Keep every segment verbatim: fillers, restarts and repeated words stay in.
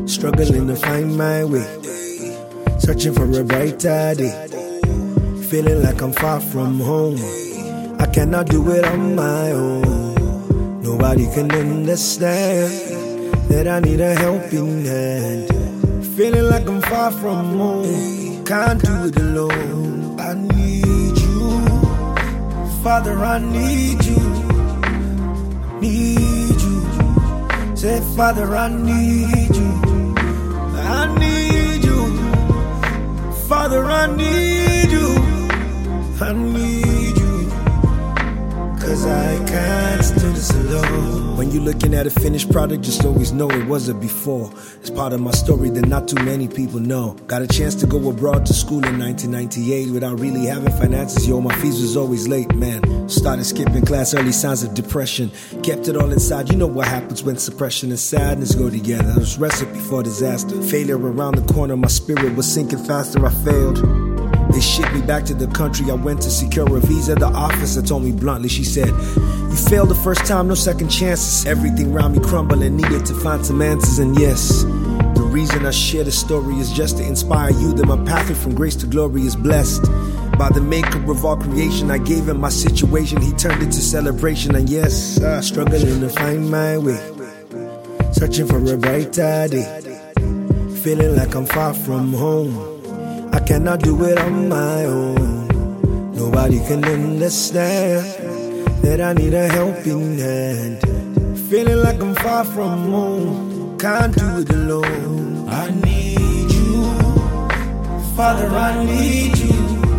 Struggling to find my way, searching for a brighter day. Feeling like I'm far from home, I cannot do it on my own. Nobody can understand that I need a helping hand. Feeling like I'm far from home, can't do it alone. I need you, Father, I need you, need you. Say, Father, I need you, I need you, Father, I need you, I need you, cause I can't do this alone. When you're looking at a finished product, just always know it was a before. It's part of my story that not too many people know. Got a chance to go abroad to school in nineteen ninety-eight without really having finances, yo, my fees was always late, man. Started skipping class, early signs of depression. Kept it all inside, you know what happens when suppression and sadness go together. It was recipe for disaster. Failure around the corner, my spirit was sinking faster, I failed. They shipped me back to the country, I went to secure a visa. The officer told me bluntly, she said, you failed the first time, no second chances. Everything around me crumbled and needed to find some answers. And yes, the reason I share the story is just to inspire you that my pathway from grace to glory is blessed by the maker of all creation. I gave him my situation, he turned it to celebration. And yes, I'm struggling to find my way, searching for a brighter day. Feeling like I'm far from home, I cannot do it on my own. Nobody can understand that I need a helping hand. Feeling like I'm far from home, can't do it alone. I need you, Father, I need you,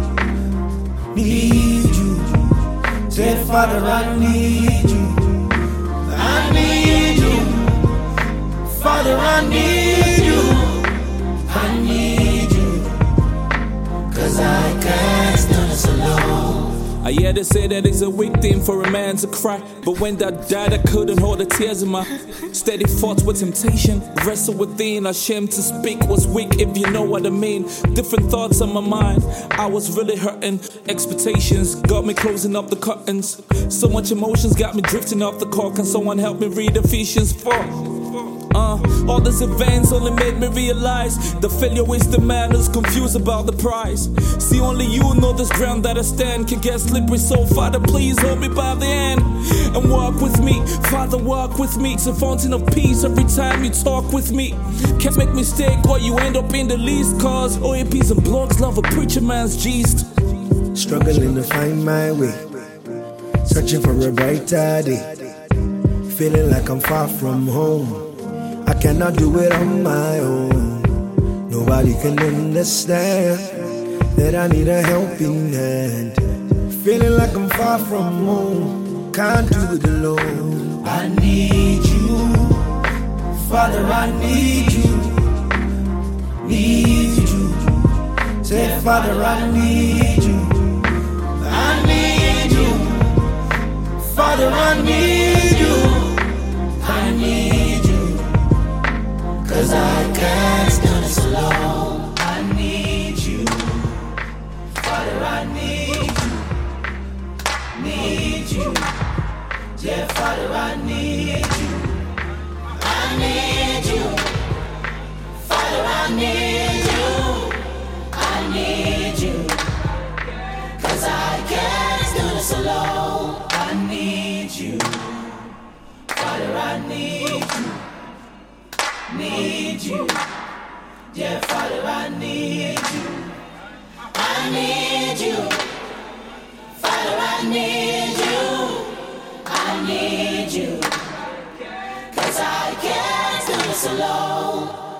need you. Say, Father, I need you, I need you, Father, I need you, I need you, cause I can't stand this alone. I hear they say that it's a weak thing for a man to cry, but when that died I couldn't hold the tears in my steady fought with temptation, wrestle within, ashamed to speak was weak if you know what I mean. Different thoughts on my mind, I was really hurting. Expectations got me closing up the curtains. So much emotions got me drifting off the car. Can someone help me read Ephesians four? Uh, all these events only made me realize the failure is the man who's confused about the price. See, only you know this ground that I stand can get slippery, so Father, please hold me by the hand and walk with me. Father, walk with me. It's a fountain of peace every time you talk with me. Can't make mistake or you end up in the least, cause O A Ps and blogs love a preacher man's gist. Struggling to find my way, searching for a brighter day. Feeling like I'm far from home, I cannot do it on my own. Nobody can understand that I need a helping hand. Feeling like I'm far from home, can't do it alone. I need you, Father, I need you, need you. Say, Father, I need you, I need you, Father, I need you, I need you, cause I can't stand this alone. I need you, Father, I need you, need you. Yeah, Father, I need you, I need you, Father, I need you, I need you, cause I can't do this alone. I need you, Father, I need you, need you. Yeah, Father, I need you, I need you, Father, I need you, I need you, cause I can't do this alone.